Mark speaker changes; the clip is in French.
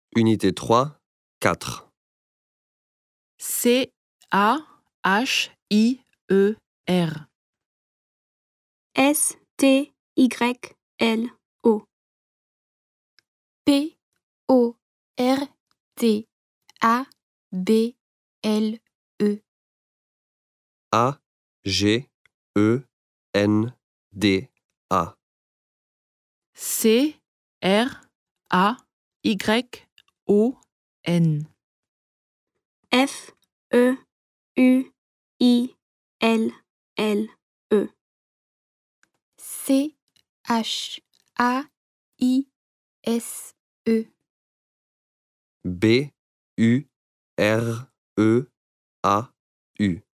Speaker 1: Unité 3, 4.
Speaker 2: C-A-H-I-E-R.
Speaker 3: S-T-Y-L-O.
Speaker 4: P-O-R-T-A-B-L-E.
Speaker 1: A-G-E-N-D-A.
Speaker 2: C-R-A-Y-O-N.
Speaker 3: F-E-U-I-L-L-E.
Speaker 4: C-H-A-I-S-E.
Speaker 1: B-U-R-E-A-U.